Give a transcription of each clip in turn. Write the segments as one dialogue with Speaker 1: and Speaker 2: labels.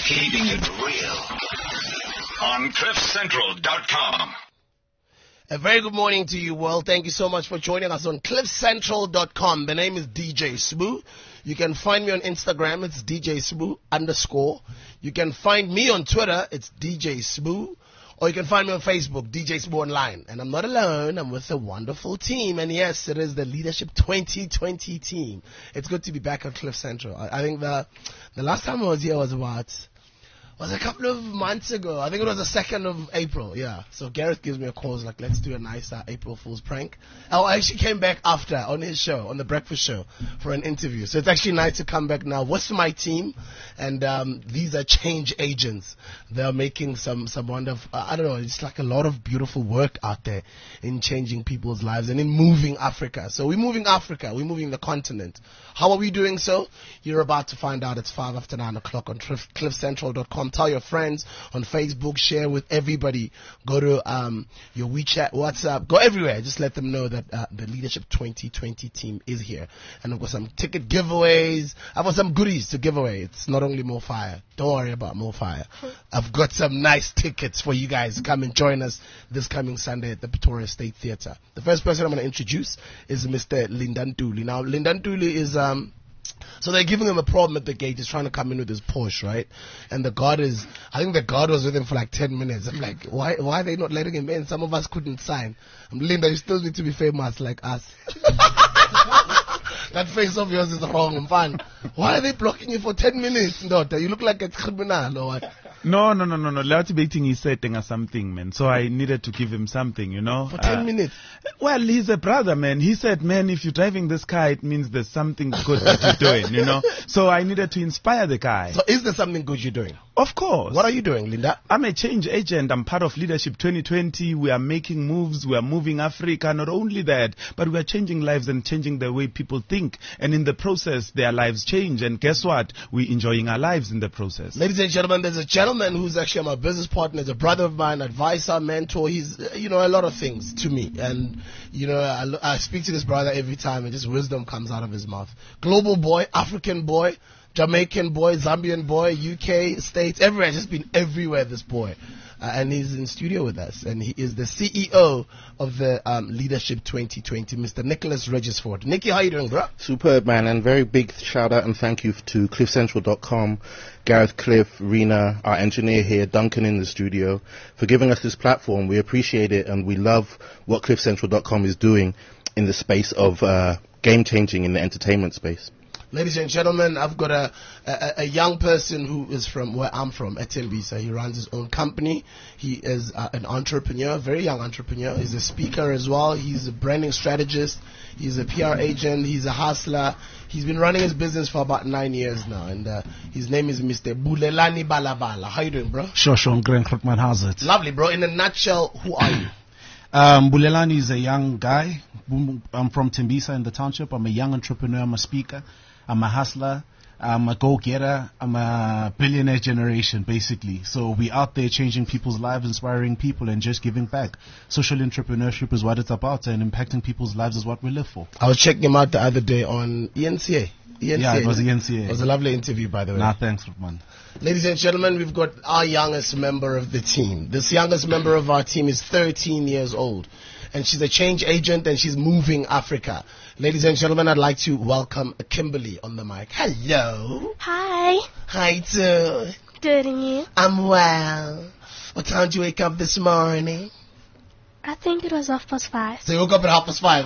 Speaker 1: Keeping it real on CliffCentral.com.
Speaker 2: A very good morning to you, world. Thank you so much for joining us on CliffCentral.com. The name is DJ Sbu. You can find me on Instagram. It's DJ Sbu_. You can find me on Twitter. It's DJ Sbu. Or you can find me on Facebook, DJ Sbu Online. And I'm not alone. I'm with a wonderful team. And yes, it is the Leadership 2020 team. It's good to be back at Cliff Central. I think the last time I was here was a couple of months ago. I think it was the 2nd of April, yeah. So Gareth gives me a call, like, let's do a nice April Fool's prank. Oh, I actually came back after on his show, on the breakfast show, for an interview. So it's actually nice to come back now with my team. And these are change agents. They're making some wonderful, I don't know, it's like a lot of beautiful work out there in changing people's lives and in moving Africa. So we're moving Africa. We're moving the continent. How are we doing so? You're about to find out. It's 5 after 9 o'clock on CliffCentral.com. Tell your friends on Facebook, share with everybody. Go to your WeChat, WhatsApp, go everywhere. Just let them know that the Leadership 2020 team is here. And I've got some ticket giveaways. I've got some goodies to give away. It's not only More Fire. Don't worry about More Fire. I've got some nice tickets for you guys to come and join us this coming Sunday at the Pretoria State Theatre. The first person I'm going to introduce is Mr. Lindantuli. Now, Lindantuli is so they're giving him a problem at the gate. He's trying to come in with his Porsche, right? And I think the guard was with him for like 10 minutes. I'm like, why are they not letting him in? Some of us couldn't sign. Linda, you still need to be famous like us. That face of yours is wrong, man. Why are they blocking you for 10 minutes, daughter? You look like a criminal or what?
Speaker 3: No. Lati Baiting is setting or something, man. So I needed to give him something, you know.
Speaker 2: For 10 minutes?
Speaker 3: Well, he's a brother, man. He said, man, if you're driving this car, it means there's something good that you're doing, you know. So I needed to inspire the guy.
Speaker 2: So is there something good you're doing?
Speaker 3: Of course.
Speaker 2: What are you doing, Linda?
Speaker 3: I'm a change agent. I'm part of Leadership 2020. We are making moves. We are moving Africa. Not only that, but we are changing lives and changing the way people think. And in the process, their lives change. And guess what? We're enjoying our lives in the process.
Speaker 2: Ladies and gentlemen, there's a gentleman who's actually my business partner. He's a brother of mine, advisor, mentor. He's, a lot of things to me. And, I speak to this brother every time and just wisdom comes out of his mouth. Global boy, African boy, Jamaican boy, Zambian boy, UK, States, everywhere. Just been everywhere, this boy. And he's in studio with us. And he is the CEO of the Leadership 2020, Mr. Nicholas Regisford. Nicky, how you doing, bro?
Speaker 4: Superb, man. And very big shout out and thank you to CliffCentral.com, Gareth, Cliff, Rena, our engineer here, Duncan in the studio, for giving us this platform. We appreciate it and we love what CliffCentral.com is doing in the space of game changing in the entertainment space.
Speaker 2: Ladies and gentlemen, I've got a young person who is from where I'm from, Tembisa. He runs his own company. He is an entrepreneur, very young entrepreneur. He's a speaker as well. He's a branding strategist. He's a PR agent. He's a hustler. He's been running his business for about 9 years now. And his name is Mr. Bulelani Balabala. How you doing, bro?
Speaker 5: Sure, Grant Krutman, how's it?
Speaker 2: Lovely, bro. In a nutshell, who are you?
Speaker 5: Bulelani is a young guy. I'm from Tembisa in the township. I'm a young entrepreneur. I'm a speaker. I'm a hustler, I'm a go-getter, I'm a billionaire generation, basically. So we're out there changing people's lives, inspiring people, and just giving back. Social entrepreneurship is what it's about, and impacting people's lives is what we live for.
Speaker 2: I was checking him out the other day on ENCA.
Speaker 5: Yeah, it was ENCA.
Speaker 2: It was a lovely interview, by the way.
Speaker 5: Nah, thanks, man.
Speaker 2: Ladies and gentlemen, we've got our youngest member of the team. This youngest member of our team is 13 years old. And she's a change agent and she's moving Africa. Ladies and gentlemen, I'd like to welcome Kimberly on the mic. Hello.
Speaker 6: Hi.
Speaker 2: Hi, too.
Speaker 6: Good, and you?
Speaker 2: I'm well. What time did you wake up this morning?
Speaker 6: I think it was 5:30.
Speaker 2: So you woke up at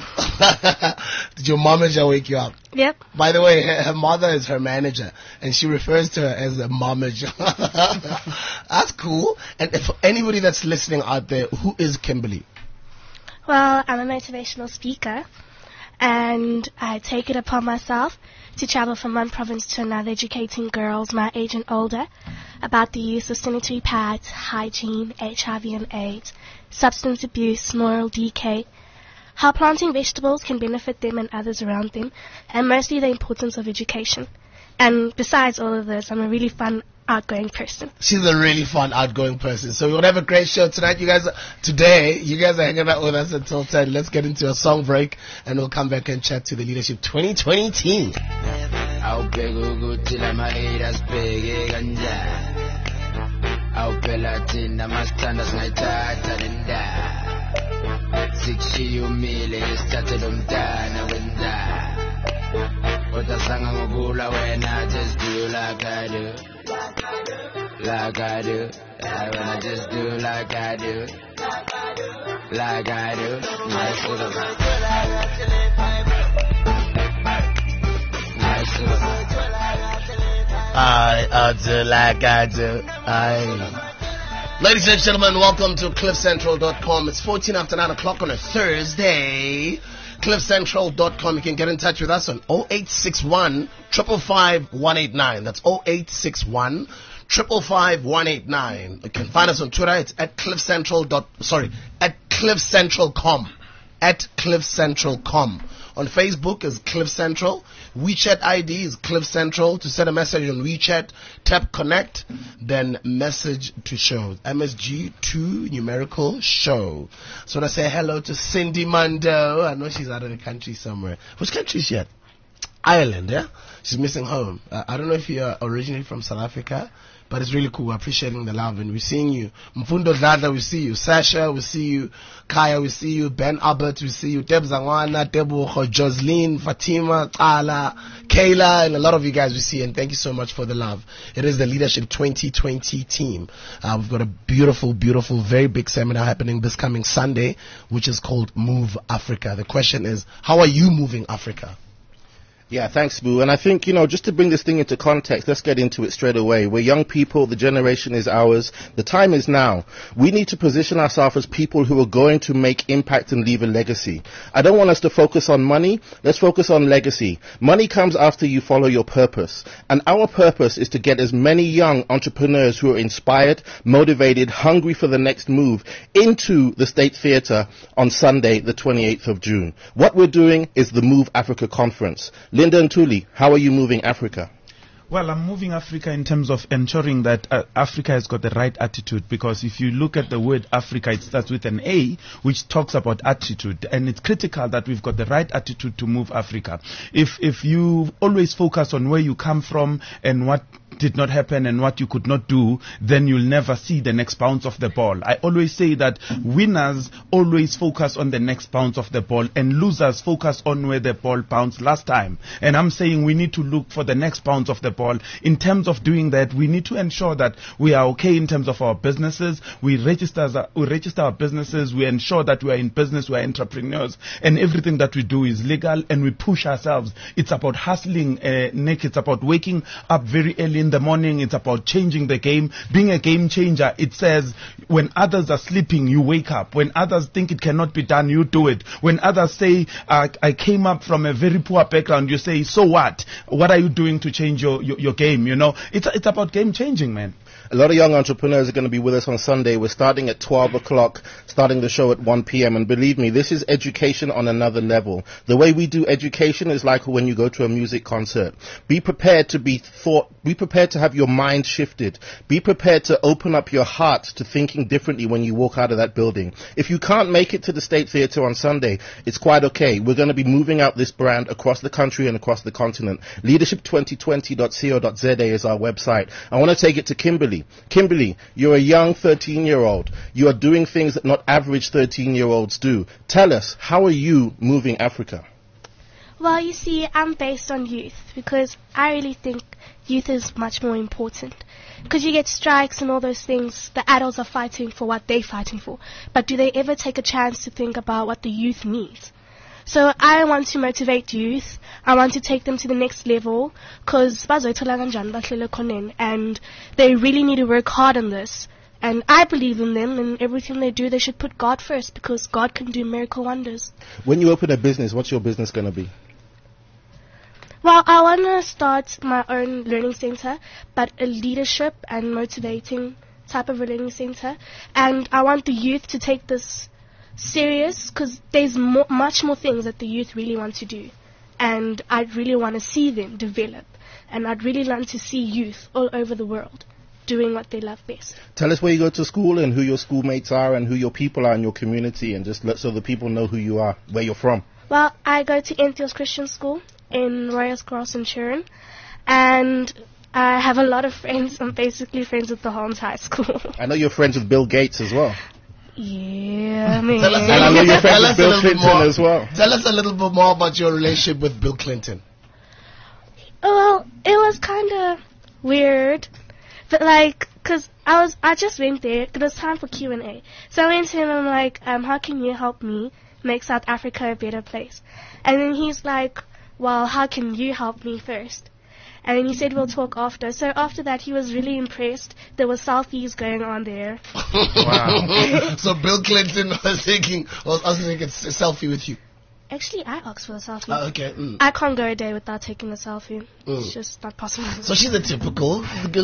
Speaker 2: 5:30. Did your momager wake you up?
Speaker 6: Yep.
Speaker 2: By the way, her mother is her manager, and she refers to her as a momager. That's cool. And for anybody that's listening out there, who is Kimberly?
Speaker 6: Well, I'm a motivational speaker, and I take it upon myself to travel from one province to another educating girls my age and older about the use of sanitary pads, hygiene, HIV and AIDS, substance abuse, moral decay, how planting vegetables can benefit them and others around them, and mostly the importance of education. And besides all of this, I'm a really fun, outgoing person.
Speaker 2: She's a really fun, outgoing person. So we're going to have a great show tonight. You guys are hanging out with us until 10. Let's get into a song break, and we'll come back and chat to the Leadership 2020 team.
Speaker 7: Namastanda snaytata linda. Siksi umile stata lumdana winda. Utasanga ngugula when I just do like I do. Like I do. When I just do like I do. Like I do. Nice little man. Nice little man.
Speaker 2: I do like I do. Ladies and gentlemen, welcome to CliffCentral.com. It's 14 after 9 o'clock on a Thursday. CliffCentral.com. You can get in touch with us on 0861 555 189. That's 0861 555 189. You can find us on Twitter. It's at CliffCentral.com. At CliffCentral.com. On Facebook is Cliff Central. WeChat ID is Cliff Central. To send a message on WeChat, tap connect, then message to show. MSG2 numerical show. So when I say hello to Cindy Mando, I know she's out of the country somewhere. Which country is she at? Ireland, yeah? She's missing home. I don't know if you're originally from South Africa, but it's really cool. We're appreciating the love, and we're seeing you. Mfundo Dladla, we see you. Sasha, we see you. Kaya, we see you. Ben Albert, we see you. Deb Zangwana, Debucho, Jocelyn, Fatima, Kala, Kayla, and a lot of you guys we see, and thank you so much for the love. It is the Leadership 2020 team. We've got a beautiful, beautiful, very big seminar happening this coming Sunday, which is called Move Africa. The question is, how are you moving Africa?
Speaker 4: Yeah, thanks, Boo. And I think, just to bring this thing into context, let's get into it straight away. We're young people. The generation is ours. The time is now. We need to position ourselves as people who are going to make impact and leave a legacy. I don't want us to focus on money. Let's focus on legacy. Money comes after you follow your purpose. And our purpose is to get as many young entrepreneurs who are inspired, motivated, hungry for the next move into the State Theatre on Sunday, the 28th of June. What we're doing is the Move Africa Conference. Linda Ntuli, how are you moving Africa?
Speaker 3: Well, I'm moving Africa in terms of ensuring that Africa has got the right attitude, because if you look at the word Africa, it starts with an A, which talks about attitude, and it's critical that we've got the right attitude to move Africa. If you always focus on where you come from and what did not happen and what you could not do, then you'll never see the next bounce of the ball. I always say that winners always focus on the next bounce of the ball, and losers focus on where the ball bounced last time. And I'm saying we need to look for the next bounce of the ball. In terms of doing that, we need to ensure that we are okay in terms of our businesses. We register our businesses. We ensure that we are in business, we are entrepreneurs, and everything that we do is legal, and we push ourselves. It's about hustling, Nick. It's about waking up very early in the morning. It's about changing the game, being a game changer. It says when others are sleeping, you wake up. When others think it cannot be done, you do it. When others say, I came up from a very poor background, you say, so what? What are you doing to change your game? It's about game changing, man.
Speaker 4: A lot of young entrepreneurs are going to be with us on Sunday. We're starting at 12 o'clock, starting the show at 1 p.m. And believe me, this is education on another level. The way we do education is like when you go to a music concert. Be prepared to be prepared to have your mind shifted. Be prepared to open up your heart to thinking differently when you walk out of that building. If you can't make it to the State Theatre on Sunday, it's quite okay. We're going to be moving out this brand across the country and across the continent. Leadership2020.co.za is our website. I want to take it to Kimberly. Kimberly, you're a young 13-year-old. You are doing things that not average 13-year-olds do. Tell us, how are you moving Africa?
Speaker 6: Well, you see, I'm based on youth because I really think youth is much more important. Because you get strikes and all those things, the adults are fighting for what they're fighting for. But do they ever take a chance to think about what the youth needs? So I want to motivate youth. I want to take them to the next level because and they really need to work hard on this. And I believe in them, and everything they do, they should put God first because God can do miracle wonders.
Speaker 4: When you open a business, what's your business going to be?
Speaker 6: Well, I want to start my own learning center, but a leadership and motivating type of a learning center. And I want the youth to take this serious because there's much more things that the youth really want to do. And I'd really want to see them develop. And I'd really want to see youth all over the world doing what they love best.
Speaker 4: Tell us where you go to school and who your schoolmates are and who your people are in your community, and just so the people know who you are, where you're from.
Speaker 6: Well, I go to Enfields Christian School in Royals Cross in Sharon, and I have a lot of friends. I'm basically friends with the whole entire school.
Speaker 4: I know you're friends with Bill Gates as well.
Speaker 6: Yeah, man.
Speaker 2: Tell us,
Speaker 4: And I know you're friends
Speaker 2: tell
Speaker 4: with
Speaker 2: us a
Speaker 4: Bill
Speaker 2: little bit
Speaker 4: Clinton
Speaker 2: more.
Speaker 4: as well.
Speaker 2: Tell us a little bit more about your relationship with Bill Clinton.
Speaker 6: Well, it was kind of weird, but like, cause I just went there. It was time for Q&A, so I went to him and I'm like, how can you help me make South Africa a better place? And then he's like, well, how can you help me first? And then he said we'll talk after. So after that, he was really impressed. There were selfies going on there.
Speaker 3: Wow.
Speaker 2: So Bill Clinton was taking a selfie with you.
Speaker 6: Actually, I asked for a selfie.
Speaker 2: Okay.
Speaker 6: I can't go a day without taking a selfie. It's just not possible.
Speaker 2: So she's a typical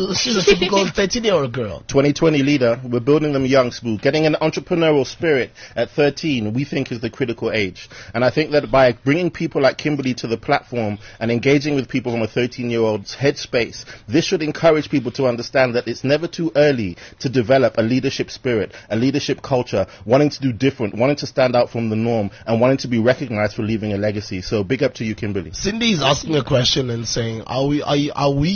Speaker 2: 13-year-old girl.
Speaker 4: 2020 leader, we're building them young, Smooth. Getting an entrepreneurial spirit at 13, we think, is the critical age. And I think that by bringing people like Kimberly to the platform and engaging with people from a 13-year-old's headspace, this should encourage people to understand that it's never too early to develop a leadership spirit, a leadership culture, wanting to do different, wanting to stand out from the norm, and wanting to be recognized for leaving a legacy. So big up to you, Kimberly.
Speaker 2: Cindy is asking a question and saying, are you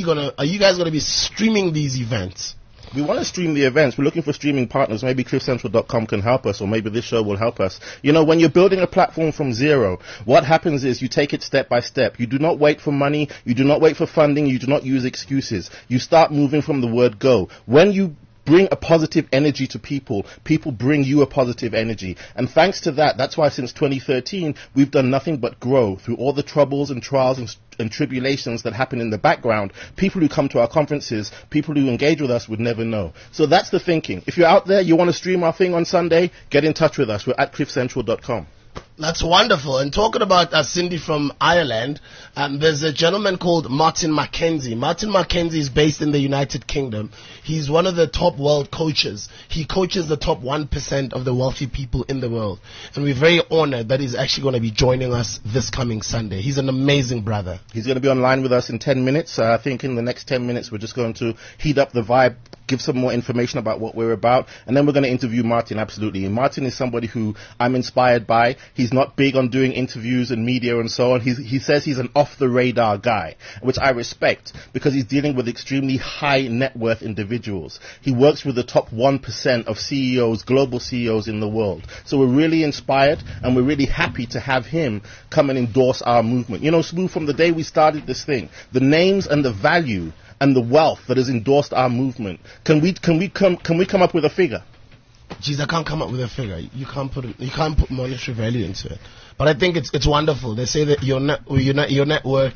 Speaker 2: guys gonna be streaming these events?
Speaker 4: We want to stream the events. We're looking for streaming partners. Maybe cliffcentral.com can help us, or maybe this show will help us. You know, when you're building a platform from zero, what happens is you take it step by step. You do not wait for money. You do not wait for funding. You do not use excuses. You start moving from the word go. When you bring a positive energy to people, people bring you a positive energy. And thanks to that, that's why since 2013, we've done nothing but grow through all the troubles and trials and tribulations that happen in the background. People who come to our conferences, people who engage with us would never know. So that's the thinking. If you're out there, you want to stream our thing on Sunday, get in touch with us. We're at cliffcentral.com.
Speaker 2: That's wonderful. And talking about Cindy from Ireland, there's a gentleman called Martin McKenzie. Martin McKenzie is based in the United Kingdom. He's one of the top world coaches. He coaches the top 1% of the wealthy people in the world. And we're very honored that he's actually going to be joining us this coming Sunday. He's an amazing brother.
Speaker 4: He's going to be online with us in 10 minutes. I think in the next 10 minutes, we're just going to heat up the vibe, give some more information about what we're about, and then we're going to interview Martin, absolutely. And Martin is somebody who I'm inspired by. He's not big on doing interviews and media and so on. He says he's an off-the-radar guy, which I respect, because he's dealing with extremely high net worth individuals. He works with the top 1% of CEOs, global CEOs in the world. So we're really inspired, and we're really happy to have him come and endorse our movement. You know, Smooth, from the day we started this thing, the names and the value and the wealth that has endorsed our movement. Can we come up with a figure?
Speaker 2: Geez, I can't come up with a figure. You can't put monetary value into it. But I think it's wonderful. They say that your network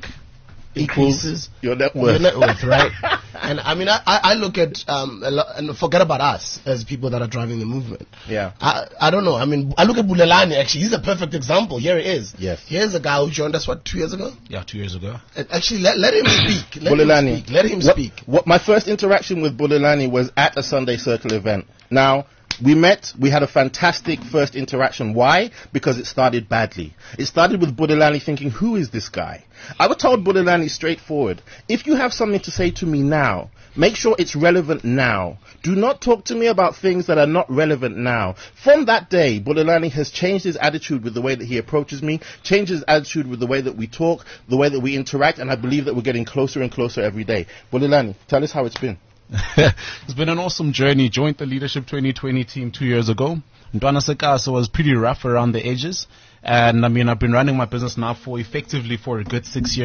Speaker 2: increases
Speaker 4: your net worth.
Speaker 2: Your net worth, right? And I mean, I look at a lot, and forget about us as people that are driving the movement.
Speaker 4: Yeah.
Speaker 2: I don't know. I mean, I look at Bulelani. Actually, he's a perfect example. Here he is.
Speaker 4: Yes.
Speaker 2: Here's a guy who joined us 2 years ago.
Speaker 5: Yeah, 2 years ago.
Speaker 2: And actually, let him speak.
Speaker 4: Bulelani.
Speaker 2: Let him speak.
Speaker 4: What my first interaction with Bulelani was at a Sunday Circle event. Now, we met, we had a fantastic first interaction. Why? Because it started badly. It started with Bulelani thinking, who is this guy? I was told Bulelani straightforward, if you have something to say to me now, make sure it's relevant now. Do not talk to me about things that are not relevant now. From that day, Bulelani has changed his attitude with the way that he approaches me, changed his attitude with the way that we talk, the way that we interact, and I believe that we're getting closer and closer every day. Bulelani, tell us how it's been.
Speaker 5: It's been an awesome journey. Joined the Leadership 2020 team 2 years ago. Ndwana Sekaso was pretty rough around the edges. And I mean, I've been running my business now effectively for a good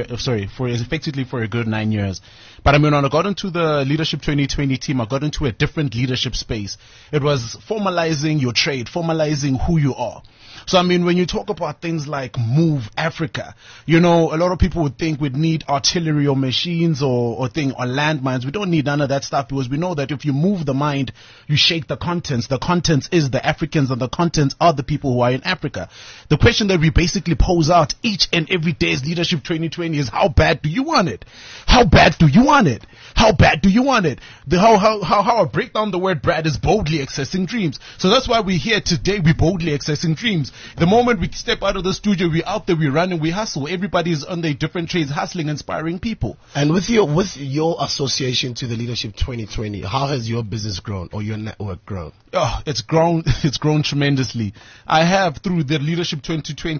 Speaker 5: 9 years. But I mean, when I got into the Leadership 2020 team, I got into a different leadership space. It was formalizing your trade, formalizing who you are. So, I mean, when you talk about things like Move Africa, you know, a lot of people would think we'd need artillery or machines or landmines. We don't need none of that stuff, because we know that if you move the mind, you shake the contents. The contents is the Africans, and the contents are the people who are in Africa. The question that we basically pose out each and every day as Leadership 2020 is, how bad do you want it? How bad do you want it? How bad do you want it? How I break down the word bad is boldly accessing dreams. So that's why we're here today. We're boldly accessing dreams. The moment we step out of the studio, we're out there, we run and we hustle. Everybody's on their different trades, hustling, inspiring people.
Speaker 2: And with your association to the Leadership 2020, how has your business grown, or your network grown?
Speaker 5: Oh, it's grown tremendously. I have, through the Leadership 2020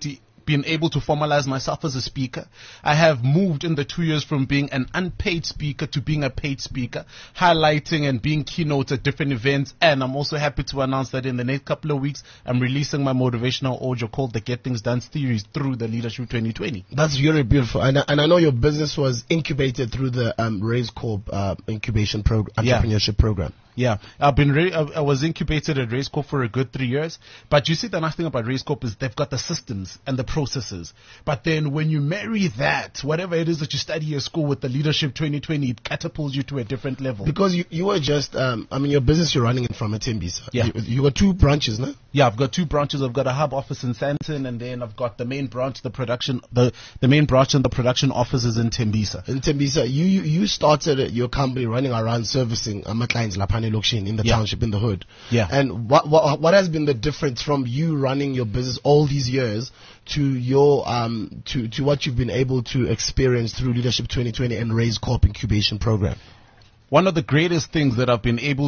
Speaker 5: been able to formalize myself as a speaker. I have moved in the 2 years from being an unpaid speaker to being a paid speaker, highlighting and being keynotes at different events. And I'm also happy to announce that in the next couple of weeks, I'm releasing my motivational audio called the Get Things Done series through the Leadership 2020.
Speaker 2: That's really beautiful. And I know your business was incubated through the Raise Corp incubation entrepreneurship program.
Speaker 5: Yeah, I was incubated at Race Corp for a good 3 years. But you see, the nice thing about Race Corp is they've got the systems and the processes. But then when you marry that, whatever it is that you study at school with the Leadership 2020, it catapults you to a different level.
Speaker 2: Because you were just, your business you're running it from at Tembisa.
Speaker 5: Yeah.
Speaker 2: You got 2 branches, no?
Speaker 5: Yeah, I've got 2 branches. I've got a hub office in Sandton, and then I've got the main branch, the main branch and the production offices in Tembisa.
Speaker 2: In Tembisa, you started your company running around servicing my clients Lapane Lokshin in the township, in the hood.
Speaker 5: Yeah.
Speaker 2: And what has been the difference from you running your business all these years to your to what you've been able to experience through Leadership 2020 and Raise Corp incubation program?
Speaker 5: One of the greatest things that I've been able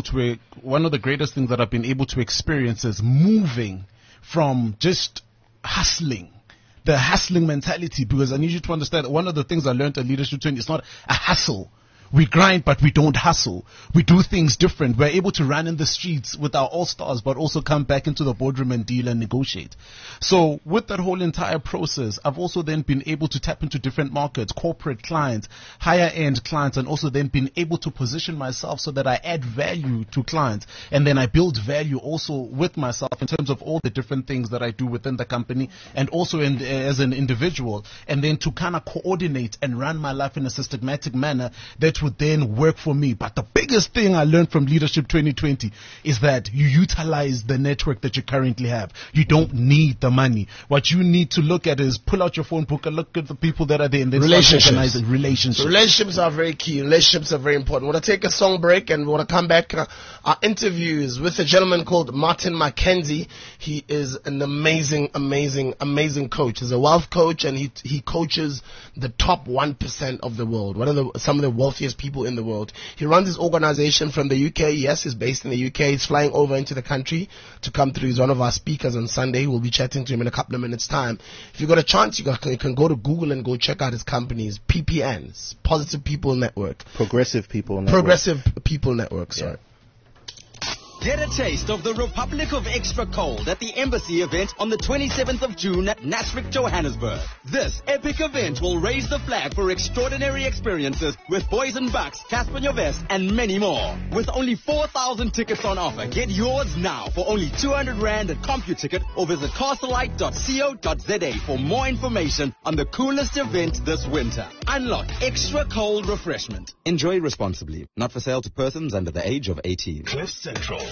Speaker 5: to experience is moving from just hustling. The hustling mentality, because I need you to understand, one of the things I learned at Leadership 20, it's not a hustle. We grind, but we don't hustle. We do things different. We're able to run in the streets with our all-stars, but also come back into the boardroom and deal and negotiate. So with that whole entire process, I've also then been able to tap into different markets, corporate clients, higher-end clients, and also then been able to position myself so that I add value to clients. And then I build value also with myself in terms of all the different things that I do within the company and also as an individual. And then to kind of coordinate and run my life in a systematic manner that would then work for me. But the biggest thing I learned from Leadership 2020 is that you utilize the network that you currently have. You don't need the money. What you need to look at is pull out your phone book and look at the people that are there and then
Speaker 2: relationships.
Speaker 5: Relationships
Speaker 2: are very key. Relationships are very important. We're going to take a song break and we're going to come back. Our interviews with a gentleman called Martin McKenzie. He is an amazing coach. He's a wealth coach and he coaches the top 1% of the world. Some of the wealthiest people in the world. He runs his organization from the UK. Yes, he's based in the UK. He's flying over into the country to come through. He's one of our speakers on Sunday. We'll be chatting to him in a couple of minutes' time. If you got a chance, you can go to Google and go check out his companies. PPNs, Positive People Network.
Speaker 4: Progressive People Network.
Speaker 2: Sorry.
Speaker 8: Get a taste of the Republic of Extra Cold at the Embassy event on the 27th of June at Nasrec, Johannesburg. This epic event will raise the flag for extraordinary experiences with Boys and Bucks, Casper Nyovest, and many more. With only 4,000 tickets on offer, get yours now for only 200 Rand at CompuTicket or visit castlelight.co.za for more information on the coolest event this winter. Unlock Extra Cold refreshment. Enjoy responsibly. Not for sale to persons under the age of 18.
Speaker 1: CliffCentral.com.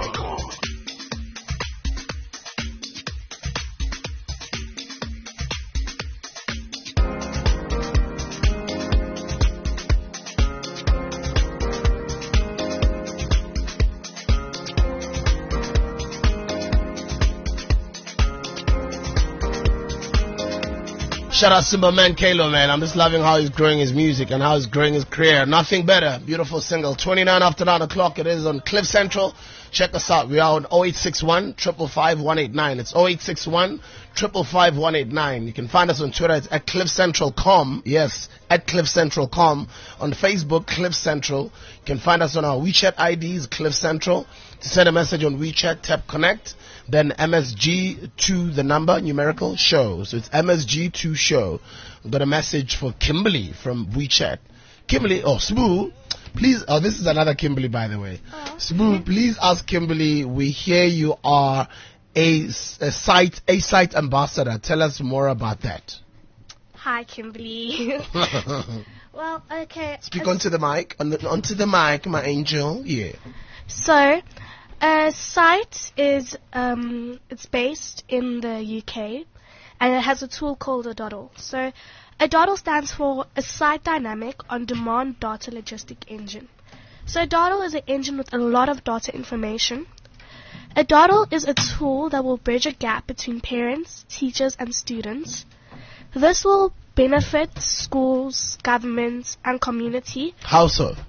Speaker 2: Shout out Simba Man Kalo, man. I'm just loving how he's growing his music and how he's growing his career. Nothing better. Beautiful single. 29 after 9 o'clock. It is on Cliff Central. Check us out. We are on 0861 555 189. It's 0861 555 189. You can find us on Twitter. It's at CliffCentral.com. Yes, at CliffCentral.com. On Facebook, Cliff Central. You can find us on our WeChat IDs, Cliff Central. To send a message on WeChat, tap connect. Then MSG2, the number, numerical, show. So it's MSG2 show. We've got a message for Kimberly from WeChat. Kimberly, Smoo, please, this is another Kimberly, by the way. Smoo, please ask Kimberly, we hear you are a site ambassador. Tell us more about that.
Speaker 6: Hi, Kimberly. Well, okay.
Speaker 2: Speak onto the mic, onto the mic, my angel. Yeah.
Speaker 6: So, site is it's based in the UK, and it has a tool called a DODL. So, a DODL stands for a Site Dynamic On-Demand Data Logistic Engine. So, a DODL is an engine with a lot of data information. A DODL is a tool that will bridge a gap between parents, teachers, and students. This will benefit schools, governments, and community.
Speaker 2: How so?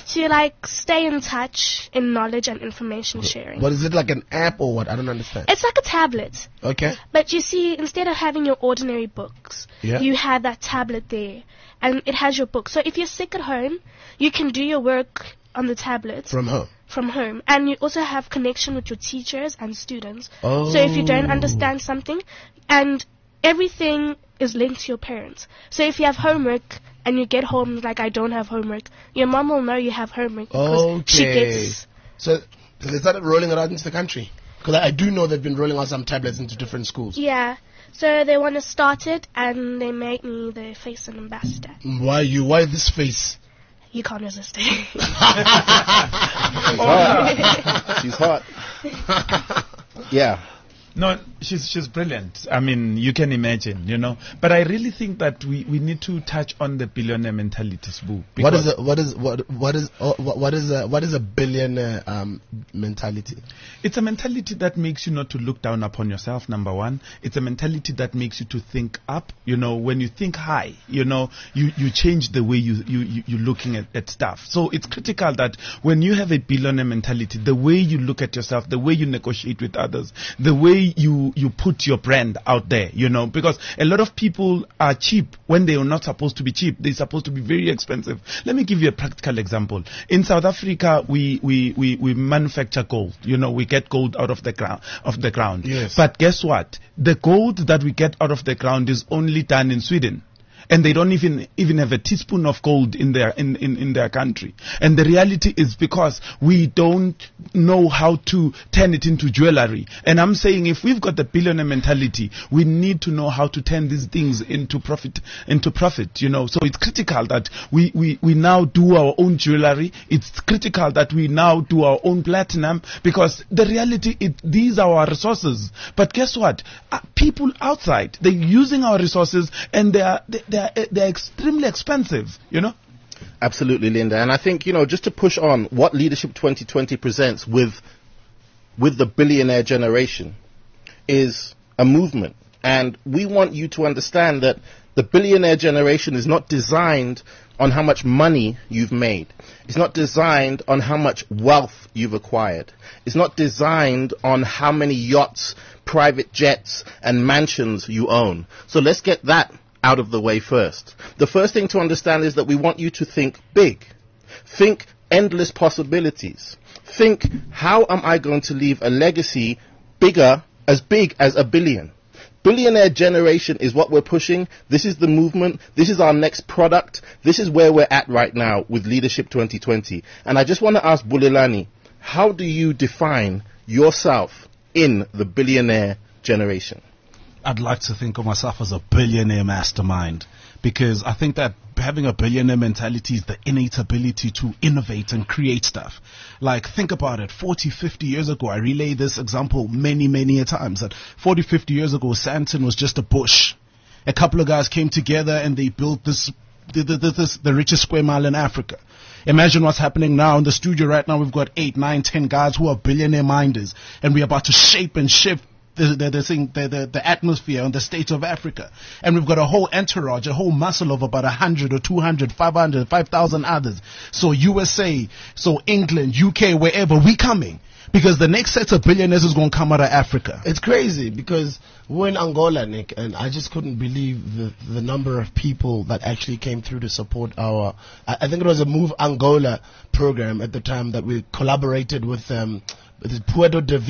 Speaker 6: to like stay in touch in knowledge and information sharing.
Speaker 2: What is it, like an app or what? I don't understand.
Speaker 6: It's like a tablet.
Speaker 2: Okay.
Speaker 6: But you see, instead of having your ordinary books, you have that tablet there, and it has your book. So if you're sick at home, you can do your work on the tablet.
Speaker 2: From home.
Speaker 6: And you also have connection with your teachers and students.
Speaker 2: Oh.
Speaker 6: So if you don't understand something, and everything is linked to your parents. So if you have homework and you get home like, I don't have homework, your mom will know you have homework because she gets...
Speaker 2: So they started rolling it out into the country? Because I do know they've been rolling out some tablets into different schools.
Speaker 6: Yeah. So they want to start it, and they made me the face and ambassador.
Speaker 2: Why you? Why this face?
Speaker 6: You can't resist it.
Speaker 4: She's hot. Yeah.
Speaker 3: No, she's brilliant. I mean, you can imagine, you know. But I really think that we need to touch on the billionaire mentality, Sbu.
Speaker 2: What is a billionaire mentality?
Speaker 3: It's a mentality that makes you not to look down upon yourself, number one. It's a mentality that makes you to think up. You know, when you think high, you know, you change the way you're looking at stuff. So it's critical that when you have a billionaire mentality, the way you look at yourself, the way you negotiate with others, the way you put your brand out there, you know, because a lot of people are cheap when they are not supposed to be cheap. They're supposed to be very expensive. Let me give you a practical example. In South Africa, we manufacture gold. You know, we get gold out of the ground.
Speaker 2: Yes.
Speaker 3: But guess what? The gold that we get out of the ground is only done in Sweden. And they don't even have a teaspoon of gold in their country. And the reality is because we don't know how to turn it into jewelry. And I'm saying if we've got the billionaire mentality, we need to know how to turn these things into profit, you know. So it's critical that we now do our own jewelry. It's critical that we now do our own platinum, because the reality is these are our resources. But guess what? People outside, they're using our resources, and they're extremely expensive, you know?
Speaker 4: Absolutely, Linda. And I think, you know, just to push on what Leadership 2020 presents with the billionaire generation is a movement. And we want you to understand that the billionaire generation is not designed on how much money you've made. It's not designed on how much wealth you've acquired. It's not designed on how many yachts, private jets, and mansions you own. So let's get that out of the way first. The first thing to understand is that we want you to think big. Think endless possibilities. Think, how am I going to leave a legacy big as a billion? Billionaire generation is what we're pushing. This is the movement. This is our next product. This is where we're at right now with Leadership 2020. And I just want to ask Bulelani, how do you define yourself in the billionaire generation?
Speaker 5: I'd like to think of myself as a billionaire mastermind, because I think that having a billionaire mentality is the innate ability to innovate and create stuff. Like, think about it. 40, 50 years ago, I relay this example many times, that 40, 50 years ago, Sandton was just a bush. A couple of guys came together and they built the richest square mile in Africa. Imagine what's happening now in the studio right now. We've got 8, 9, 10 guys who are billionaire minders, and we're about to shape and shift the atmosphere and the state of Africa. And we've got a whole entourage, a whole muscle of about 100 or 200, 500, 5,000 others. So USA, so England, UK, wherever, we coming. Because the next set of billionaires is going to come out of Africa.
Speaker 2: It's crazy because we're in Angola, Nick, and I just couldn't believe the number of people that actually came through to support our, I think it was a Move Angola program at the time that we collaborated with Ponte de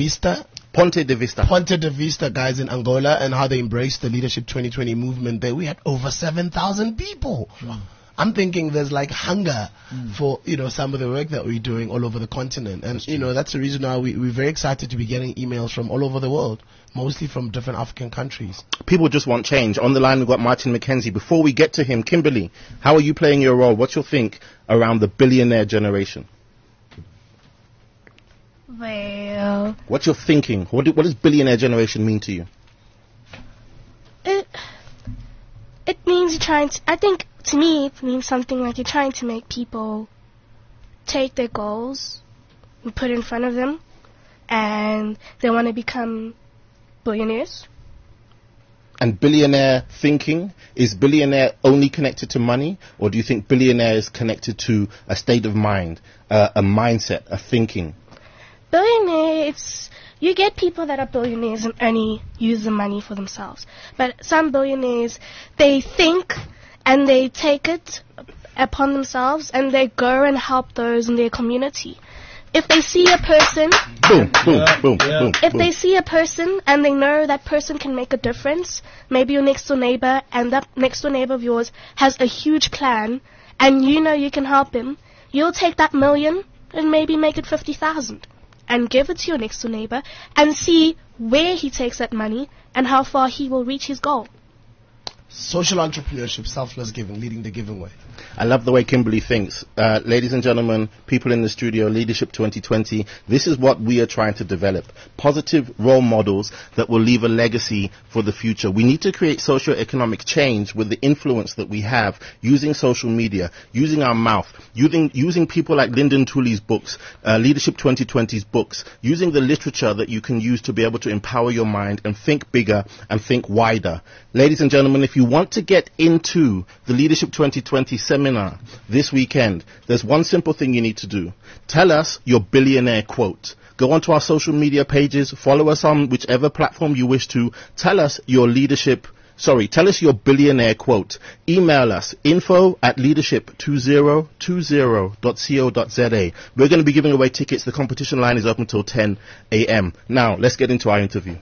Speaker 2: Vista guys in Angola, and how they embraced the Leadership 2020 movement there. We had over 7,000 people. Wow. I'm thinking there's like hunger for, you know, some of the work that we're doing all over the continent. And, you know, that's the reason why we're very excited to be getting emails from all over the world, mostly from different African countries.
Speaker 4: People just want change. On the line, we've got Martin McKenzie. Before we get to him, Kimberly, how are you playing your role? What's your think around the billionaire generation?
Speaker 6: Well,
Speaker 4: what's your thinking? What does billionaire generation mean to you?
Speaker 6: It means you're trying to, I think to me it means something like you're trying to make people take their goals and put it in front of them, and they want to become billionaires.
Speaker 4: and billionaire thinking? Is billionaire only connected to money, or do you think billionaire is connected to a state of mind, a mindset, a thinking?
Speaker 6: Billionaire, you get people that are billionaires and only use the money for themselves. But some billionaires, they think and they take it upon themselves and they go and help those in their community. If they see a person, if they see a person and they know that person can make a difference, maybe your next door neighbor, and that next door neighbor of yours has a huge plan, and you know you can help him, you'll take that $1 million and maybe make it 50,000, and give it to your next door neighbor, and see where he takes that money and how far he will reach his goal.
Speaker 2: Social entrepreneurship, selfless giving, leading the giving way.
Speaker 4: I love the way Kimberly thinks. Ladies and gentlemen, people in the studio, Leadership 2020, this is what we are trying to develop. Positive role models that will leave a legacy for the future. We need to create socio-economic change with the influence that we have using social media, using our mouth, using people like Lyndon Tooley's books, Leadership 2020's books, using the literature that you can use to be able to empower your mind and think bigger and think wider. Ladies and gentlemen, if you want to get into the Leadership 2020 seminar this weekend, there's one simple thing you need to do. Tell us your billionaire quote. Go onto our social media pages, follow us on whichever platform you wish to. Tell us your billionaire quote. Email us info@leadership2020.co.za. We're going to be giving away tickets. The competition line is open until 10 a.m. Now, let's get into our interview.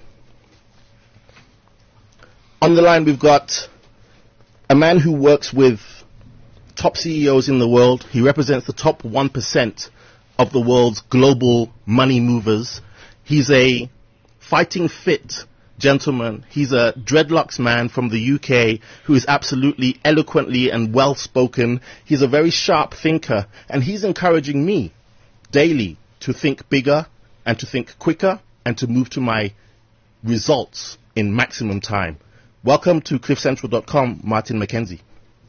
Speaker 4: On the line, we've got a man who works with top CEOs in the world. He represents the top 1% of the world's global money movers. He's a fighting fit gentleman. He's a dreadlocks man from the UK who is absolutely eloquently and well-spoken. He's a very sharp thinker, and he's encouraging me daily to think bigger and to think quicker and to move to my results in maximum time. Welcome to CliffCentral.com, Martin McKenzie.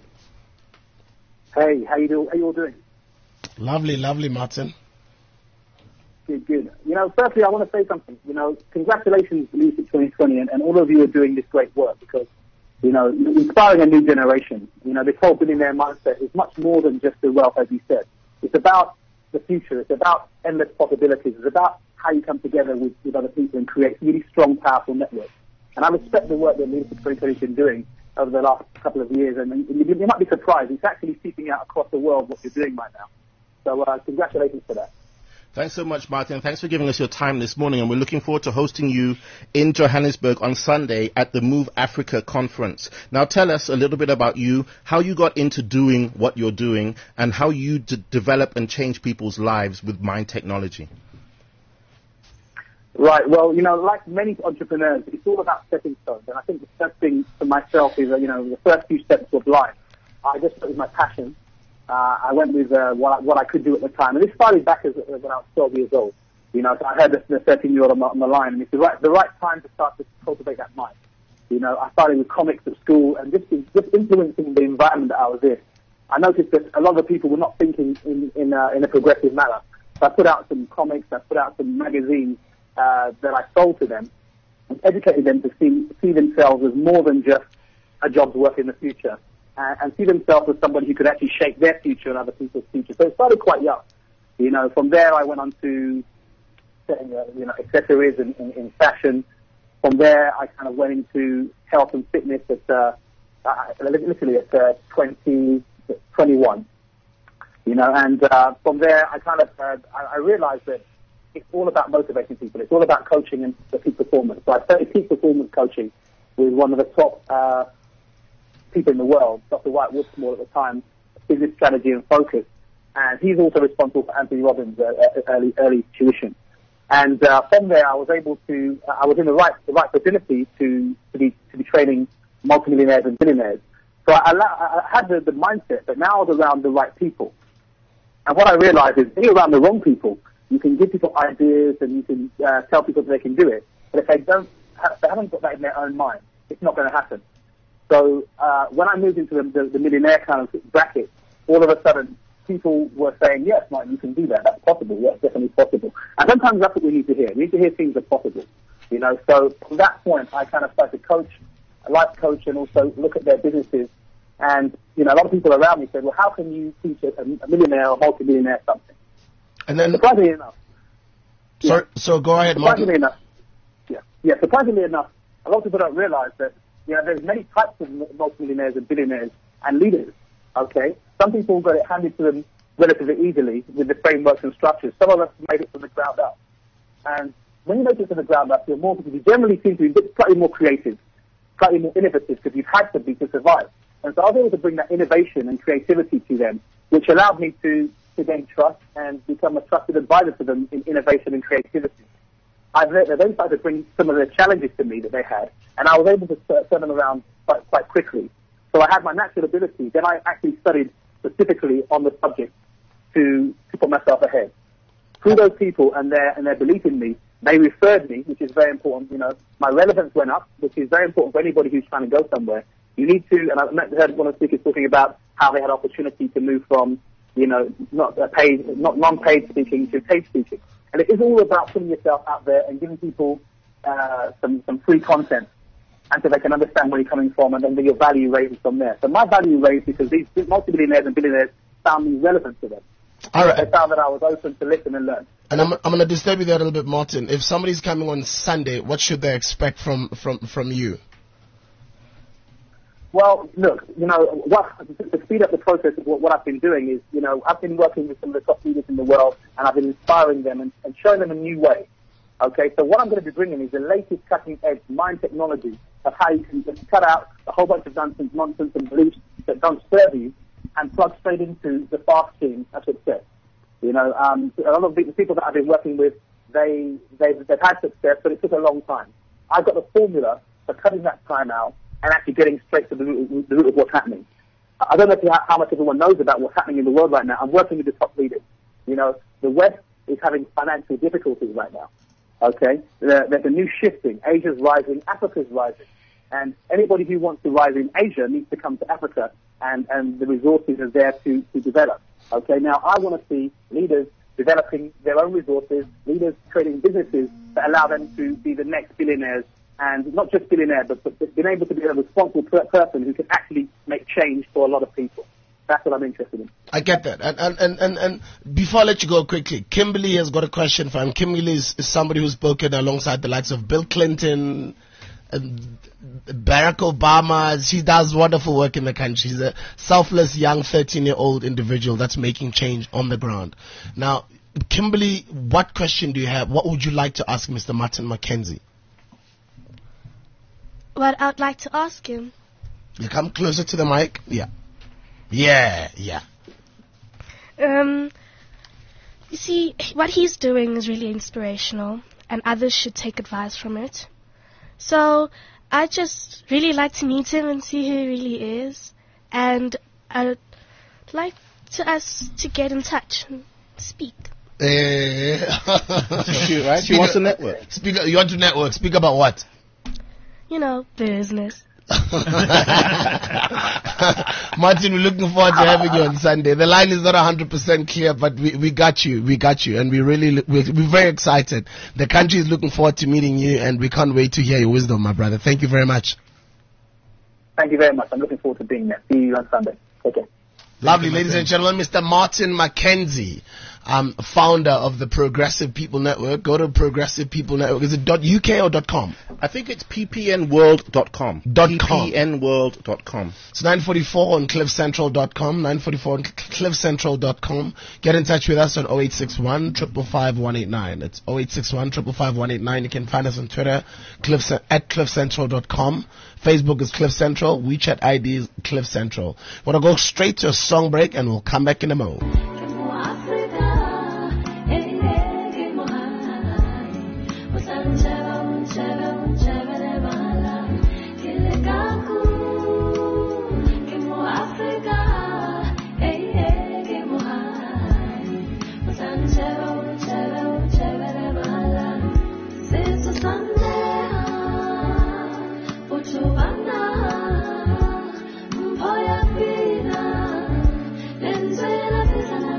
Speaker 9: Hey, how you all doing?
Speaker 2: Lovely, Martin.
Speaker 9: Good. Firstly, I want to say something. Congratulations to Leadership 2020, and all of you are doing this great work because, inspiring a new generation. This whole billionaire mindset is much more than just the wealth, as you said. It's about the future. It's about endless possibilities. It's about how you come together with other people and create really strong, powerful networks. And I respect the work that Leadership 2020 has been doing over the last couple of years. And you might be surprised. It's actually seeping out across the world what you're doing right now. So congratulations for that.
Speaker 4: Thanks so much, Martin. Thanks for giving us your time this morning. And we're looking forward to hosting you in Johannesburg on Sunday at the Move Africa conference. Now tell us a little bit about you, how you got into doing what you're doing, and how you develop and change people's lives with mind technology.
Speaker 9: Right. Well, like many entrepreneurs, it's all about stepping stones. And I think the first thing for myself is, the first few steps were blind. I just went with my passion. I went with what I could do at the time. And this started back when I was 12 years old. So I heard the 13-year-old on the line, and it's the right time to start to cultivate that mind. I started with comics at school and just influencing the environment that I was in. I noticed that a lot of people were not thinking in a progressive manner. So I put out some comics, I put out some magazines that I sold to them and educated them to see themselves as more than just a job to work in the future and see themselves as somebody who could actually shape their future and other people's future. So it started quite young. From there I went on to setting, accessories in fashion. From there I kind of went into health and fitness at literally at 21. And from there I kind of I realized that it's all about motivating people. It's all about coaching and the peak performance. So I started peak performance coaching with one of the top people in the world, Dr. White Woodsmore at the time, business strategy and focus. And he's also responsible for Anthony Robbins' early tuition. And from there, I was able to, I was in the right vicinity to be training multimillionaires and billionaires. So I had the mindset, but now I was around the right people. And what I realized is, being around the wrong people, you can give people ideas and you can tell people that they can do it. But if they haven't got that in their own mind, it's not going to happen. So when I moved into the millionaire kind of bracket, all of a sudden people were saying, yes, Mike, you can do that. That's possible. Yes, definitely possible. And sometimes that's what we need to hear. We need to hear things are possible. So from that point, I kind of started to coach life coach and also look at their businesses. And, you know, a lot of people around me said, well, how can you teach a millionaire or multi-millionaire something?
Speaker 2: And then,
Speaker 9: surprisingly enough.
Speaker 2: So go ahead, Martin.
Speaker 9: Surprisingly enough. Surprisingly enough, a lot of people don't realize that, you know, there's many types of multi-millionaires and billionaires and leaders, okay? Some people got it handed to them relatively easily with the frameworks and structures. Some of us made it from the ground up. And when you make it from the ground up, you generally seem to be slightly more creative, slightly more innovative, because you've had to be to survive. And so I was able to bring that innovation and creativity to them, which allowed me to gain trust and become a trusted advisor to them in innovation and creativity. They then started to bring some of the challenges to me that they had, and I was able to turn them around quite quickly. So I had my natural ability. Then I actually studied specifically on the subject to put myself ahead. Through those people and their belief in me, they referred me, which is very important. You know, my relevance went up, which is very important for anybody who's trying to go somewhere. You need to, and I heard one of the speakers talking about how they had opportunity to move from, you know, not non-paid speaking to paid speaking. And it is all about putting yourself out there and giving people some free content, and so they can understand where you're coming from, and then your value raises from there. So my value raised because these multi-billionaires and billionaires found me relevant to them.
Speaker 2: All right.
Speaker 9: They found that I was open to listen and learn.
Speaker 2: And I'm going to disturb you there a little bit, Martin. If somebody's coming on Sunday, what should they expect from you?
Speaker 9: Well, look, you know, to speed up the process of what I've been doing is, you know, I've been working with some of the top leaders in the world, and I've been inspiring them and showing them a new way. Okay, so what I'm going to be bringing is the latest cutting-edge mind technology of how you can just cut out a whole bunch of nonsense and beliefs that don't serve you and plug straight into the fast team of success. You know, a lot of the people that I've been working with, they've had success, but it took a long time. I've got the formula for cutting that time out and actually getting straight to the root of what's happening. I don't know how much everyone knows about what's happening in the world right now. I'm working with the top leaders. You know, the West is having financial difficulties right now. Okay? There's a new shifting. Asia's rising, Africa's rising. And anybody who wants to rise in Asia needs to come to Africa, and the resources are there to develop. Okay? Now, I want to see leaders developing their own resources, leaders creating businesses that allow them to be the next billionaires, and not just billionaire, but being able to be a responsible person who can actually make change for a lot of people. That's what I'm interested in.
Speaker 2: I get that. And before I let you go quickly, Kimberly has got a question for him. Kimberly is somebody who's spoken alongside the likes of Bill Clinton, Barack Obama. She does wonderful work in the country. She's a selfless young 13-year-old individual that's making change on the ground. Now, Kimberly, what question do you have? What would you like to ask Mr. Martin McKenzie?
Speaker 6: What I'd like to ask him.
Speaker 2: You come closer to the mic. Yeah.
Speaker 6: You see, what he's doing is really inspirational, and others should take advice from it. So I just really like to meet him and see who he really is, and I'd like us to get in touch and speak.
Speaker 4: Right? She wants to network.
Speaker 2: You want to network? Speak about what?
Speaker 6: You know, business.
Speaker 2: Martin, we're looking forward to having you on Sunday. The line is not 100% clear, but we got you, and we're very excited. The country is looking forward to meeting you, and we can't wait to hear your wisdom, my brother. Thank you very much.
Speaker 9: Thank you very much. I'm looking forward to being there. See you on Sunday. Okay.
Speaker 2: Lovely, ladies and gentlemen, Mr. Martin McKenzie, founder of the Progressive People Network. Go to Progressive People Network. Is it .uk or .com?
Speaker 4: I think it's ppnworld.com. ppnworld.com.
Speaker 2: It's 9:44 on cliffcentral.com. 9:44 on cliffcentral.com. Get in touch with us on 0861 555 189. It's 0861 555 189. You can find us on Twitter, at cliffcentral.com. Facebook is Cliff Central. WeChat ID is Cliff Central. We're going to go straight to a song break, and we'll come back in a moment.
Speaker 10: Voy a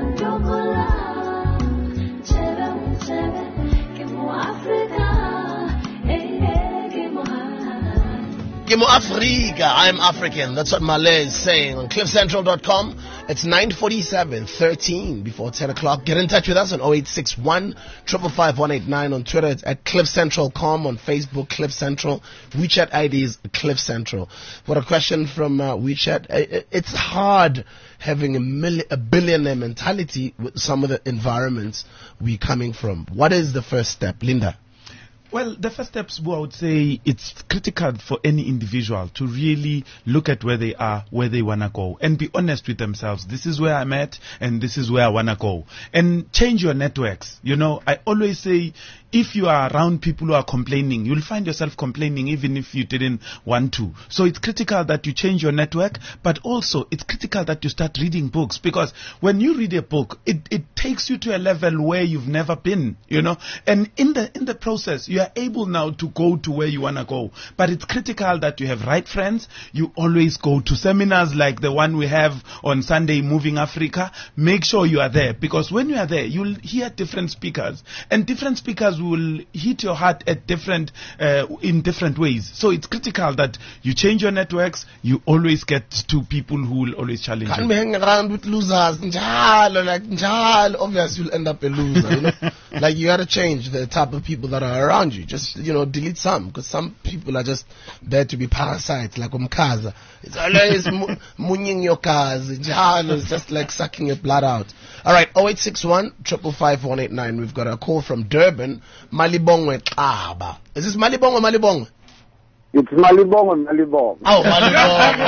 Speaker 2: Ke mo Afrika. I'm African. That's what Malay is saying on cliffcentral.com. It's 9:47, 13 before 10 o'clock. Get in touch with us on 0861 555 189 on Twitter. It's at cliffcentral.com, on Facebook, Cliff Central. WeChat ID is Cliff Central. What a question from WeChat. It's hard having a billionaire mentality with some of the environments we're coming from. What is the first step, Linda?
Speaker 3: Well, the first steps, I would say it's critical for any individual to really look at where they are, where they want to go, and be honest with themselves. This is where I'm at, and this is where I want to go. And change your networks. You know, I always say, if you are around people who are complaining, you'll find yourself complaining even if you didn't want to. So it's critical that you change your network, but also it's critical that you start reading books, because when you read a book, it takes you to a level where you've never been, you know, and in the process, you are able now to go to where you want to go. But it's critical that you have right friends. You always go to seminars like the one we have on Sunday, Moving Africa. Make sure you are there, because when you are there, you'll hear different speakers, and different speakers will hit your heart at in different ways. So it's critical that you change your networks. You always get to people who will always challenge you.
Speaker 2: Can't be hanging around with losers. Njalo, obviously you'll end up a loser, you know. Like, you gotta change the type of people that are around you. Just, you know, delete some, because some people are just there to be parasites, like Umkaza. It's always munying your cars. Njalo, it's just like sucking your blood out. All right, 0861 555 189. We've got a call from Durban. Malibongwe Kaba. Is this Malibongwe, Malibongwe?
Speaker 10: It's Malibongwe, Malibongwe.
Speaker 2: Oh, Malibongwe.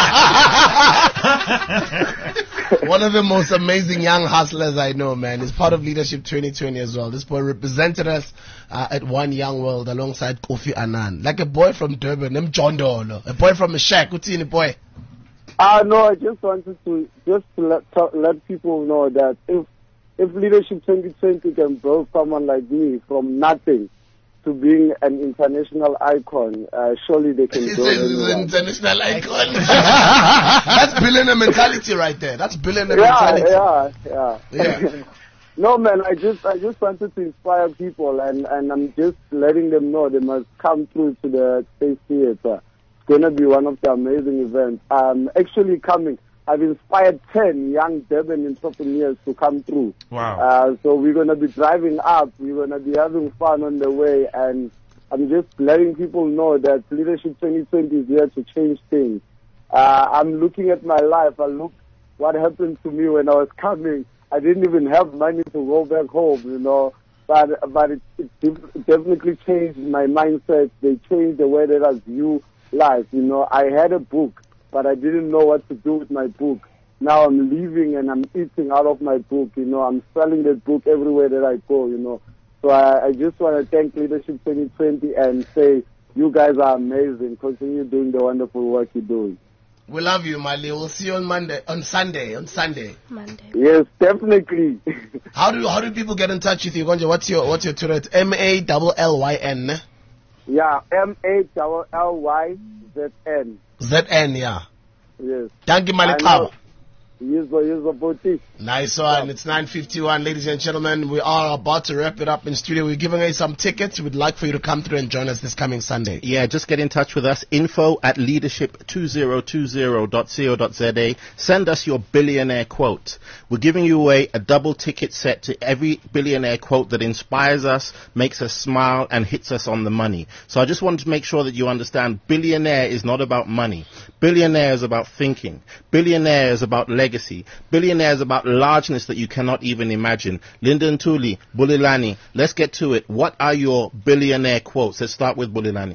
Speaker 2: One of the most amazing young hustlers I know, man. He's part of Leadership 2020 as well. This boy represented us at One Young World alongside Kofi Annan. Like a boy from Durban, named John Dolo. A boy from a shack. What's in the boy?
Speaker 10: No, I just wanted to let people know that if Leadership 2020 can build someone like me from nothing to being an international icon, surely they can build
Speaker 2: an international icon. That's billionaire mentality right there. That's billionaire mentality.
Speaker 10: Yeah. No, man, I just wanted to inspire people, and I'm just letting them know they must come through to the Space Theatre. It's going to be one of the amazing events. Actually coming. I've inspired 10 young Durban entrepreneurs to come through.
Speaker 3: Wow.
Speaker 10: So we're going to be driving up. We're going to be having fun on the way. And I'm just letting people know that Leadership 2020 is here to change things. I'm looking at my life. I look what happened to me when I was coming. I didn't even have money to go back home, you know. But it definitely changed my mindset. They changed the way that I view life. You know, I had a book, but I didn't know what to do with my book. Now I'm living and I'm eating out of my book, you know. I'm selling that book everywhere that I go, you know. So I just want to thank Leadership 2020 and say, you guys are amazing. Continue doing the wonderful work you're doing.
Speaker 2: We love you, Mali. We'll see you on Sunday.
Speaker 6: Monday.
Speaker 10: Yes, definitely.
Speaker 2: How do people get in touch with you, Gonja? What's your Twitter? It's MALLYN.
Speaker 10: Yeah, MALLYZN.
Speaker 2: ZN, yeah.
Speaker 10: Yes.
Speaker 2: Thank you, Malikawa.
Speaker 10: Yes, Boti.
Speaker 2: Nice one. It's 9:51, ladies and gentlemen. We are about to wrap it up in studio. We're giving away some tickets. We'd like for you to come through and join us this coming Sunday.
Speaker 4: Yeah, just get in touch with us. info@leadership2020.co.za. Send us your billionaire quote. We're giving you away a double ticket set to every billionaire quote that inspires us, makes us smile, and hits us on the money. So I just wanted to make sure that you understand billionaire is not about money. Billionaire is about thinking. Billionaire is about legacy. Billionaire is about largeness that you cannot even imagine. Linda Ntuli, Bulelani, let's get to it. What are your billionaire quotes? Let's start with Bulelani.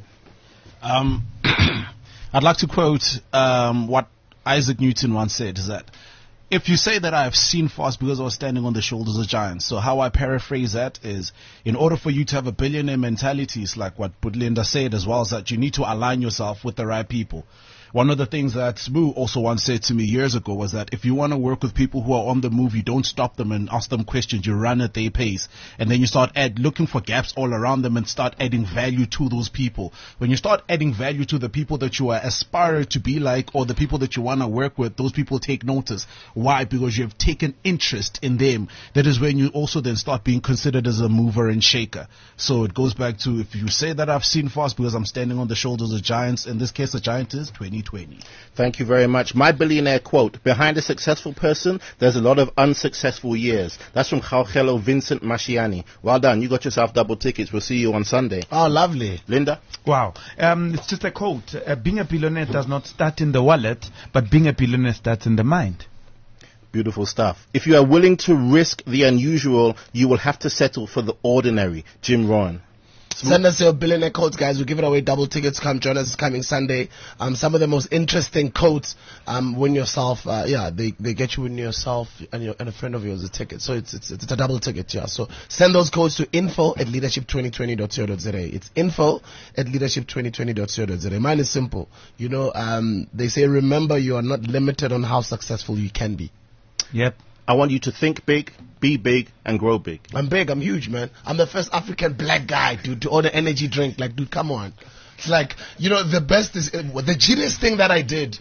Speaker 5: I'd like to quote what Isaac Newton once said, is that if you say that I have seen fast because I was standing on the shoulders of giants. So how I paraphrase that is, in order for you to have a billionaire mentality, it's like what Budlinda said as well, is that you need to align yourself with the right people. One of the things that Smoo also once said to me years ago was that if you want to work with people who are on the move, you don't stop them and ask them questions. You run at their pace. And then you start looking for gaps all around them and start adding value to those people. When you start adding value to the people that you aspire to be like, or the people that you want to work with, those people take notice. Why? Because you have taken interest in them. That is when you also then start being considered as a mover and shaker. So it goes back to, if you say that I've seen fast because I'm standing on the shoulders of giants, in this case, the giant is 2020.
Speaker 4: Thank you very much. My billionaire quote: behind a successful person, there's a lot of unsuccessful years. That's from Khaukhelo Vincent Mashiani. Well done. You got yourself double tickets. We'll see you on Sunday.
Speaker 2: Oh, lovely.
Speaker 4: Linda?
Speaker 3: Wow. It's just a quote. Being a billionaire does not start in the wallet, but being a billionaire starts in the mind.
Speaker 4: Beautiful stuff. If you are willing to risk the unusual, you will have to settle for the ordinary. Jim Rohn.
Speaker 2: Send us your billionaire quotes, guys. We're giving away double tickets. Come join us this coming Sunday. Some of the most interesting quotes, win yourself, they get you win yourself and a friend of yours a ticket. So it's a double ticket, yeah. So send those codes to info@leadership2020.co.za. It's info@leadership2020.co.za. Mine is simple. You know, they say, remember, you are not limited on how successful you can be.
Speaker 3: Yep.
Speaker 4: I want you to think big, be big, and grow big.
Speaker 2: I'm big. I'm huge, man. I'm the first African black guy, dude, to order energy drink. Like, dude, come on. It's like, you know, the best is, the genius thing that I did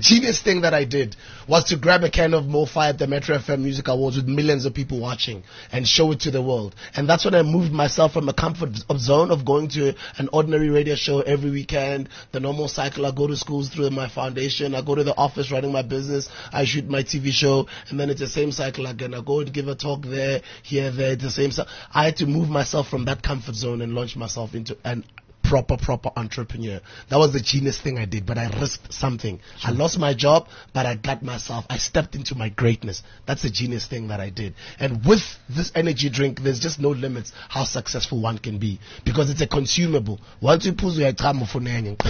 Speaker 2: was to grab a can of Mo Fi at the Metro FM Music Awards with millions of people watching and show it to the world. And that's when I moved myself from a comfort zone of going to an ordinary radio show every weekend, the normal cycle. I go to schools through my foundation. I go to the office running my business. I shoot my TV show. And then it's the same cycle again. I go and give a talk there, here, there. It's the same cycle. I had to move myself from that comfort zone and launch myself into an proper entrepreneur. That was the genius thing I did, but I risked something. I lost my job, but I got myself. I stepped into my greatness. That's the genius thing that I did. And with this energy drink, there's just no limits how successful one can be, because it's a consumable. Once you pull your one of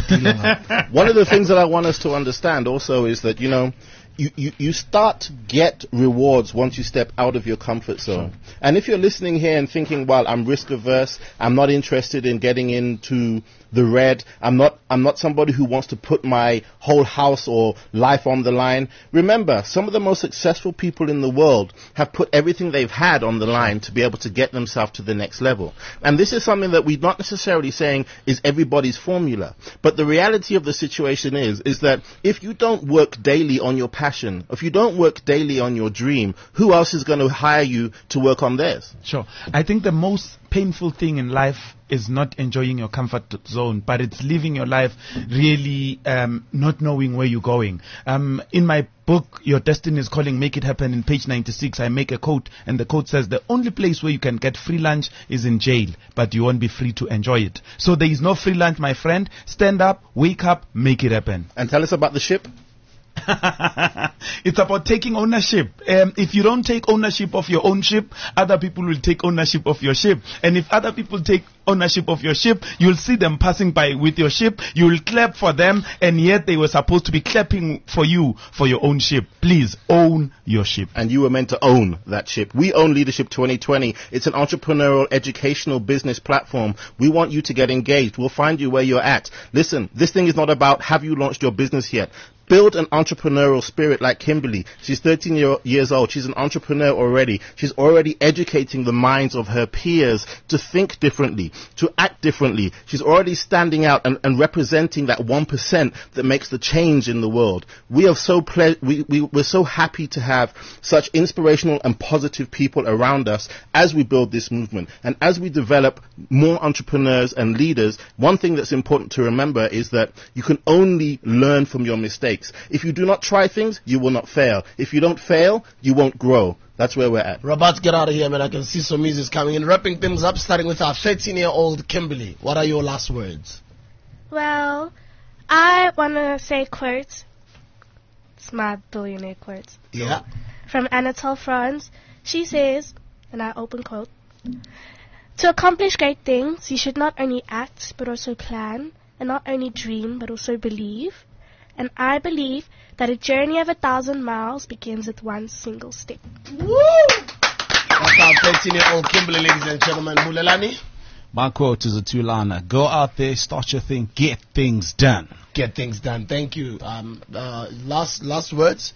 Speaker 4: the things that I want us to understand also is that, you know, you start to get rewards once you step out of your comfort zone. And if you're listening here and thinking, well, I'm risk averse, I'm not interested in getting into the red, I'm not somebody who wants to put my whole house or life on the line. Remember, some of the most successful people in the world have put everything they've had on the line to be able to get themselves to the next level. And this is something that we're not necessarily saying is everybody's formula. But the reality of the situation is that if you don't work daily on your passion, if you don't work daily on your dream, who else is going to hire you to work on theirs?
Speaker 3: Sure. I think the most painful thing in life is not enjoying your comfort zone, but it's living your life really not knowing where you're going. In my book, Your Destiny is Calling, Make It Happen, in page 96, I make a quote, and the quote says, the only place where you can get free lunch is in jail, but you won't be free to enjoy it. So there is no free lunch, my friend. Stand up, wake up, make it happen.
Speaker 4: And tell us about the ship.
Speaker 3: It's about taking ownership. If you don't take ownership of your own ship, other people will take ownership of your ship. And if other people take ownership of your ship, you'll see them passing by with your ship. You'll clap for them, and yet they were supposed to be clapping for you for your own ship. Please own your ship.
Speaker 4: And you were meant to own that ship. We own Leadership 2020. It's an entrepreneurial, educational business platform. We want you to get engaged. We'll find you where you're at. Listen, this thing is not about have you launched your business yet. Build an entrepreneurial spirit like Kimberly. She's 13 years old. She's an entrepreneur already. She's already educating the minds of her peers to think differently, to act differently. She's already standing out and representing that 1% that makes the change in the world. We are we're so happy to have such inspirational and positive people around us as we build this movement. And as we develop more entrepreneurs and leaders, one thing that's important to remember is that you can only learn from your mistakes. If you do not try things, you will not fail. If you don't fail, you won't grow. That's where we're at.
Speaker 2: We're about to get out of here, man. I can see some music coming in. Wrapping things up, starting with our 13-year-old Kimberly. What are your last words?
Speaker 6: Well, I want to say quotes. It's my billionaire quotes.
Speaker 2: Yeah.
Speaker 6: From Anatole France. She says, and I open quote, to accomplish great things, you should not only act, but also plan, and not only dream, but also believe. And I believe that a journey of 1,000 miles begins with one single step.
Speaker 2: Woo! That's our 13-year-old Kimberly, ladies and gentlemen. Bulelani?
Speaker 5: My quote is a two-liner. Go out there, start your thing, get things done.
Speaker 2: Get things done. Thank you. Last words,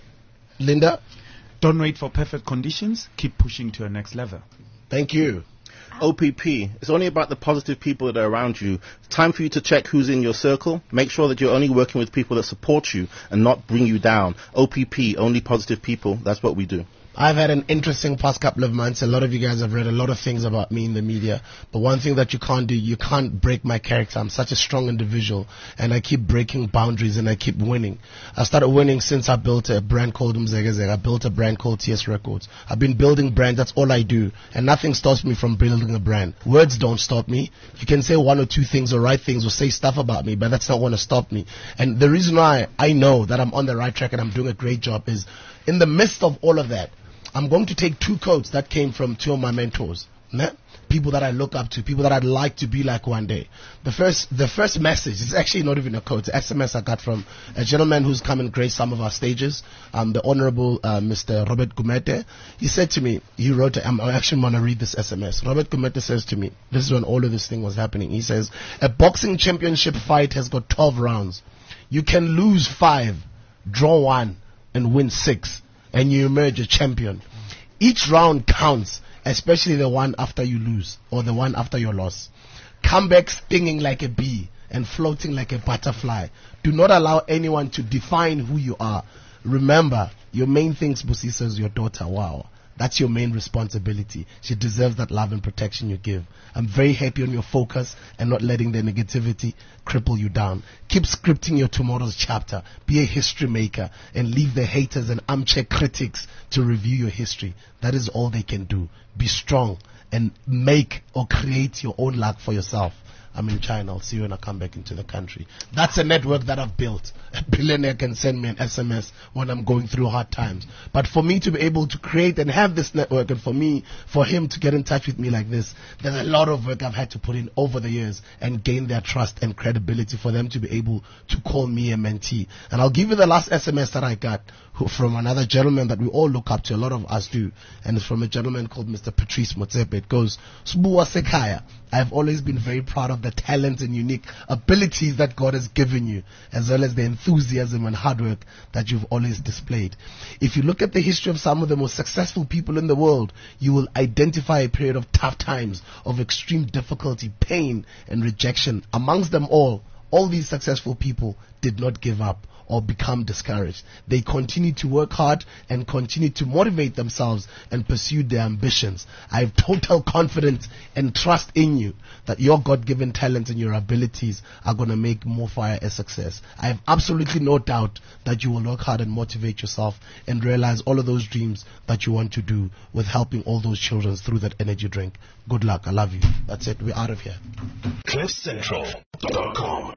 Speaker 2: Linda.
Speaker 3: Don't wait for perfect conditions. Keep pushing to your next level.
Speaker 2: Thank you.
Speaker 4: OPP, it's only about the positive people that are around you. It's time for you to check who's in your circle. Make sure that you're only working with people that support you and not bring you down. OPP, only positive people. That's what we do.
Speaker 2: I've had an interesting past couple of months. A lot of you guys have read a lot of things about me in the media. But one thing that you can't do, you can't break my character. I'm such a strong individual, and I keep breaking boundaries, and I keep winning. I started winning since I built a brand called Umzegezeg. I built a brand called TS Records. I've been building brands. That's all I do. And nothing stops me from building a brand. Words don't stop me. You can say one or two things or write things or say stuff about me, but that's not going to stop me. And the reason why I know that I'm on the right track and I'm doing a great job is in the midst of all of that, I'm going to take two quotes that came from two of my mentors, people that I look up to, people that I'd like to be like one day. The first message is actually not even a quote, it's an SMS I got from a gentleman who's come and graced some of our stages, the Honorable Mr. Robert Gumete. He said to me, he wrote, I actually want to read this SMS. Robert Gumete says to me, this is when all of this thing was happening. He says, a boxing championship fight has got 12 rounds. You can lose 5, draw 1, and win 6. And you emerge a champion. Each round counts, especially the one after you lose or the one after your loss. Come back stinging like a bee and floating like a butterfly. Do not allow anyone to define who you are. Remember, your main thing, Busisa, is your daughter. Wow. That's your main responsibility. She deserves that love and protection you give. I'm very happy on your focus and not letting the negativity cripple you down. Keep scripting your tomorrow's chapter. Be a history maker and leave the haters and armchair critics to review your history. That is all they can do. Be strong and make or create your own luck for yourself. I'm in China. I'll see you when I come back into the country. That's a network that I've built. A billionaire can send me an SMS when I'm going through hard times. But for me to be able to create and have this network, and for him to get in touch with me like this, there's a lot of work I've had to put in over the years and gain their trust and credibility for them to be able to call me a mentee. And I'll give you the last SMS that I got from another gentleman that we all look up to, a lot of us do, and it's from a gentleman called Mr. Patrice Motsepe. It goes, Sbuwa Sekaya, I've always been very proud of the talents and unique abilities that God has given you, as well as the enthusiasm and hard work that you've always displayed. If you look at the history of some of the most successful people in the world, you will identify a period of tough times, of extreme difficulty, pain, and rejection. Amongst them all these successful people did not give up or become discouraged. They continue to work hard and continue to motivate themselves and pursue their ambitions. I have total confidence and trust in you that your God-given talents and your abilities are going to make Mofire a success. I have absolutely no doubt that you will work hard and motivate yourself and realize all of those dreams that you want to do with helping all those children through that energy drink. Good luck. I love you. That's it. We're out of here.
Speaker 1: CliffCentral.com